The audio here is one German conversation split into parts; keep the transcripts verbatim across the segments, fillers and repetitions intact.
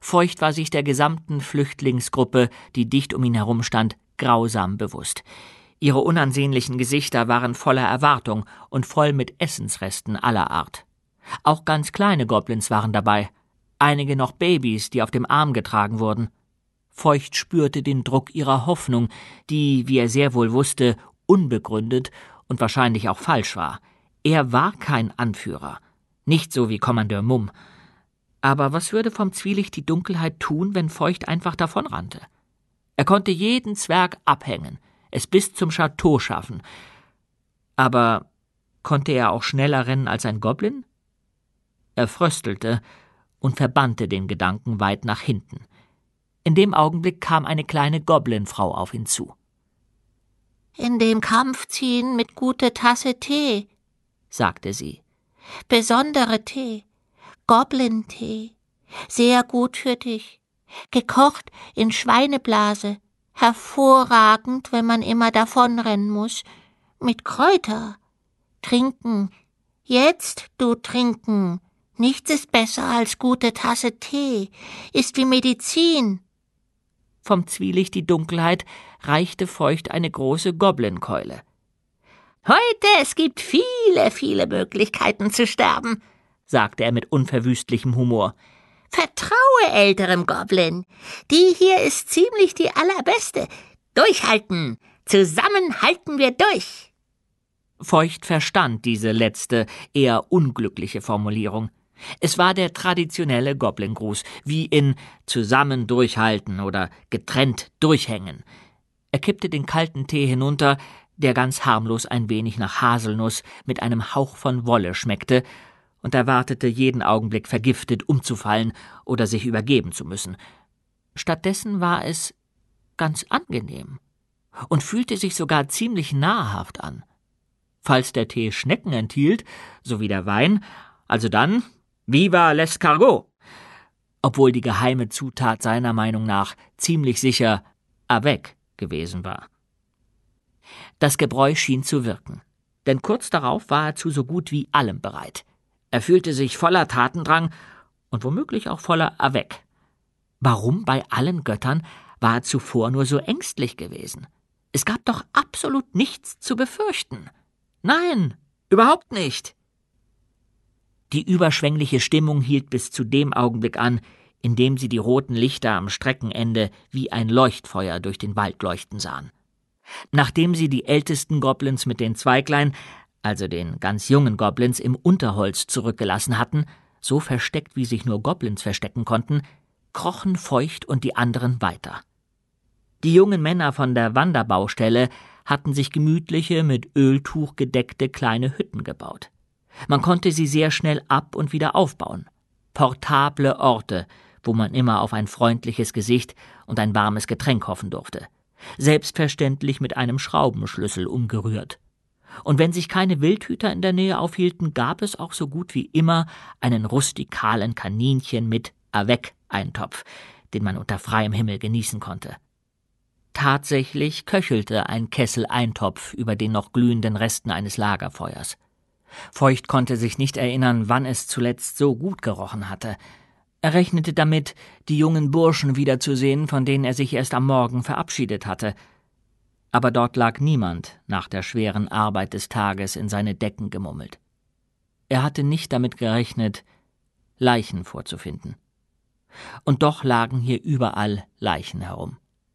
Feucht war sich der gesamten Flüchtlingsgruppe, die dicht um ihn herum stand, grausam bewusst. Ihre unansehnlichen Gesichter waren voller Erwartung und voll mit Essensresten aller Art. Auch ganz kleine Goblins waren dabei, einige noch Babys, die auf dem Arm getragen wurden. Feucht spürte den Druck ihrer Hoffnung, die, wie er sehr wohl wusste, unbegründet und wahrscheinlich auch falsch war. Er war kein Anführer, nicht so wie Kommandeur Mumm. Aber was würde vom Zwielicht die Dunkelheit tun, wenn Feucht einfach davonrannte? Er konnte jeden Zwerg abhängen, es bis zum Chateau schaffen. Aber konnte er auch schneller rennen als ein Goblin? Er fröstelte und verbannte den Gedanken weit nach hinten. In dem Augenblick kam eine kleine Goblinfrau auf ihn zu. »In dem Kampf ziehen mit guter Tasse Tee«, sagte sie. »Besondere Tee, Goblin-Tee, sehr gut für dich, gekocht in Schweineblase, hervorragend, wenn man immer davonrennen muss, mit Kräuter. Trinken, jetzt du trinken, nichts ist besser als gute Tasse Tee, ist wie Medizin.« Vom Zwielicht die Dunkelheit reichte Feucht eine große Goblinkeule. »Heute, es gibt viele, viele Möglichkeiten zu sterben«, sagte er mit unverwüstlichem Humor. »Vertraue älterem Goblin. Die hier ist ziemlich die allerbeste. Durchhalten. Zusammen halten wir durch.« Feucht verstand diese letzte, eher unglückliche Formulierung. Es war der traditionelle Goblingruß, wie in »zusammen durchhalten« oder »getrennt durchhängen«. Er kippte den kalten Tee hinunter, der ganz harmlos ein wenig nach Haselnuss mit einem Hauch von Wolle schmeckte, und erwartete jeden Augenblick vergiftet umzufallen oder sich übergeben zu müssen. Stattdessen war es ganz angenehm und fühlte sich sogar ziemlich nahrhaft an. Falls der Tee Schnecken enthielt, so wie der Wein, also dann »Viva l'escargot«, obwohl die geheime Zutat seiner Meinung nach ziemlich sicher »avec« gewesen war. Das Gebräu schien zu wirken, denn kurz darauf war er zu so gut wie allem bereit. Er fühlte sich voller Tatendrang und womöglich auch voller avec. Warum bei allen Göttern war er zuvor nur so ängstlich gewesen? Es gab doch absolut nichts zu befürchten. Nein, überhaupt nicht. Die überschwängliche Stimmung hielt bis zu dem Augenblick an, in dem sie die roten Lichter am Streckenende wie ein Leuchtfeuer durch den Wald leuchten sahen. Nachdem sie die ältesten Goblins mit den Zweiglein, also den ganz jungen Goblins, im Unterholz zurückgelassen hatten, so versteckt, wie sich nur Goblins verstecken konnten, krochen Feucht und die anderen weiter. Die jungen Männer von der Wanderbaustelle hatten sich gemütliche, mit Öltuch gedeckte kleine Hütten gebaut. Man konnte sie sehr schnell ab- und wieder aufbauen. Portable Orte, wo man immer auf ein freundliches Gesicht und ein warmes Getränk hoffen durfte. Selbstverständlich mit einem Schraubenschlüssel umgerührt. Und wenn sich keine Wildhüter in der Nähe aufhielten, gab es auch so gut wie immer einen rustikalen Kaninchen mit avec-Eintopf, den man unter freiem Himmel genießen konnte. Tatsächlich köchelte ein Kessel-Eintopf über den noch glühenden Resten eines Lagerfeuers. Feucht konnte sich nicht erinnern, wann es zuletzt so gut gerochen hatte. Er rechnete damit, die jungen Burschen wiederzusehen, von denen er sich erst am Morgen verabschiedet hatte. Aber dort lag niemand nach der schweren Arbeit des Tages in seine Decken gemummelt. Er hatte nicht damit gerechnet, Leichen vorzufinden. Und doch lagen hier überall Leichen herum.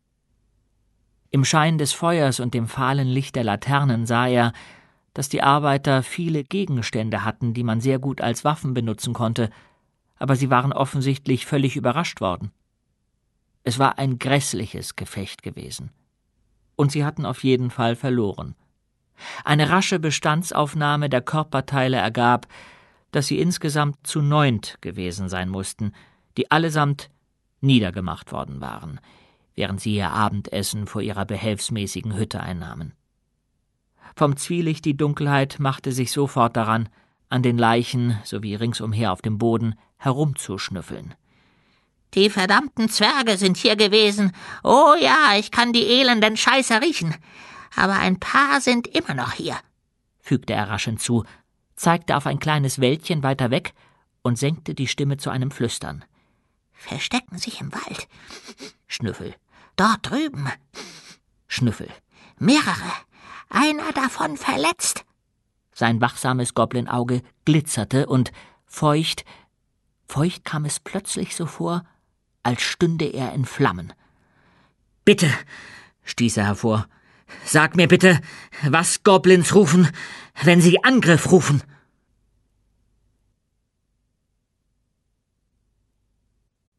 Im Schein des Feuers und dem fahlen Licht der Laternen sah er, dass die Arbeiter viele Gegenstände hatten, die man sehr gut als Waffen benutzen konnte, aber sie waren offensichtlich völlig überrascht worden. Es war ein grässliches Gefecht gewesen. Und sie hatten auf jeden Fall verloren. Eine rasche Bestandsaufnahme der Körperteile ergab, dass sie insgesamt zu neunt gewesen sein mussten, die allesamt niedergemacht worden waren, während sie ihr Abendessen vor ihrer behelfsmäßigen Hütte einnahmen. Vom Zwielicht die Dunkelheit machte sich sofort daran, an den Leichen sowie ringsumher auf dem Boden herumzuschnüffeln. »Die verdammten Zwerge sind hier gewesen. Oh ja, ich kann die elenden Scheißer riechen. Aber ein paar sind immer noch hier«, fügte er rasch hinzu, zeigte auf ein kleines Wäldchen weiter weg und senkte die Stimme zu einem Flüstern. verstecken sich im Wald. Schnüffel. Dort drüben. Schnüffel. Mehrere. Einer davon verletzt. Sein wachsames Goblinauge glitzerte und feucht, feucht kam es plötzlich so vor, als stünde er in Flammen. »Bitte«, stieß er hervor, »sag mir bitte, was Goblins rufen, wenn sie Angriff rufen.«